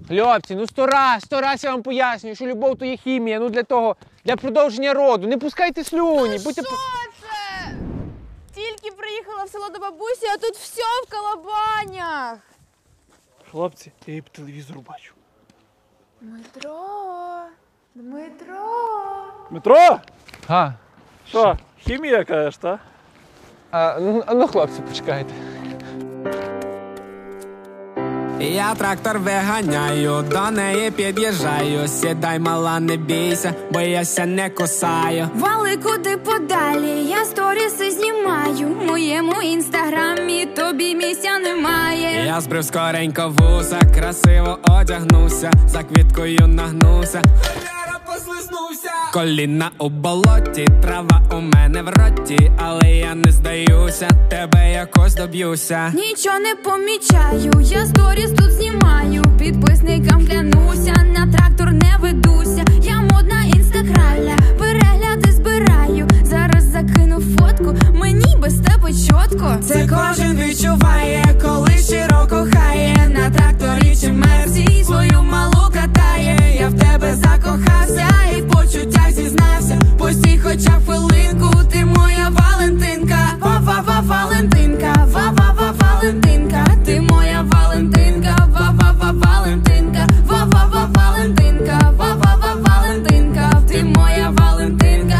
Хлопці, ну сто раз я вам пояснюю, що любов то є хімія, ну для продовження роду. Не пускайте слюні, будьте... Що це? Тільки приїхала в село до бабусі, а тут все в калабанях. Хлопці, я її по телевізору бачу. Дмитро. Дмитро? А, Що, хімія кажеш, та? ну хлопці, почекайте. Я трактор виганяю, до неї під'їжджаю. Сідай, мала, не бійся, бо яся не кусаю. Вали куди подалі, я сторіси знімаю. В моєму інстаграмі тобі місця немає. Я збрив скоренько вуса, красиво одягнувся, за квіткою нагнувся. Послизнувся. Коліна у болоті, трава у мене в роті, але я не здаюся, тебе якось доб'юся. Нічого не помічаю, я сторіс тут знімаю. Підписникам клянуся, на трактор не ведуся. Я модна інстаграмля, перегляди збираю. Зараз закину фотку, мені без тебе чітко. Це кожен відчуває, коли щиро кохає. На тракторі чи мерсі свою малу катає. Я в тебе закохався і в почуттях зізнався. Постій хоча б хвилинку, ти моя Валентинка. Валентинка, Валентинка. Ти моя Валентинка, Валентинка. Валентинка, Валентинка. Ти моя Валентинка,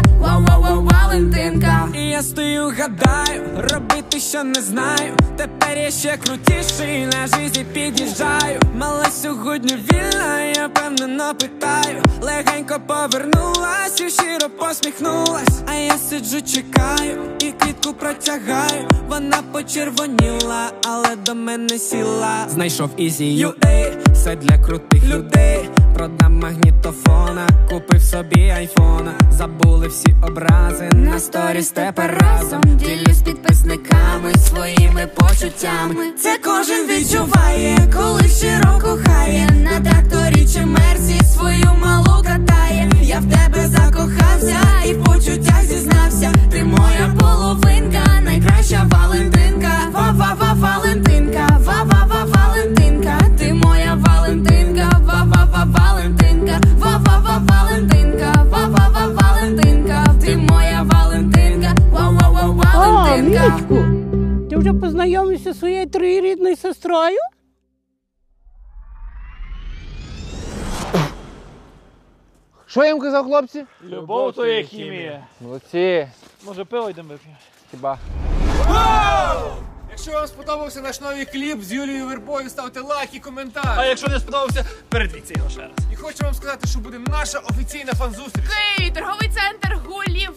Валентинка. І я стою, гадаю, робити що не знаю. Тепер я ще крутіший, на житті під'їжджаю. Мала сьогодні вільна, я впевнено питаю. Легенько повернулась і щиро посміхнулась. А я сиджу, чекаю і квітку протягаю. Вона почервоніла, але до мене сіла. Знайшов Easy.ua, все для крутих людей. Продам магнітофона, купив собі айфона. Забули всі образи, на сторіс тепер разом. Ділюсь з підписниками своїми почуттями. Це кожен відчуває, коли щиро кохає. На тракторі чи мерсі свою малу катає. Я в тебе закохався і в почуттях зізнався. Ти моя половинка, найкраща Валентинка. Валентинка, Валентинка. Ти моя Валентинка, Валентинка. Валентинка, Валентинка. Ти моя Валентинка, Валентинка. Мічку, ти вже познайомився зі своєю троюрідною сестрою? Що я їм казав, хлопці? Любов то є хімія. Молодці. Може пиво йдемо вип'ємо? Хіба? Якщо вам сподобався наш новий кліп з Юлією Вербою, ставте лайк і коментар. А якщо не сподобався, передивіться його ще раз. І хочу вам сказати, що буде наша офіційна фан-зустріч. Київ, торговий центр Гулівер.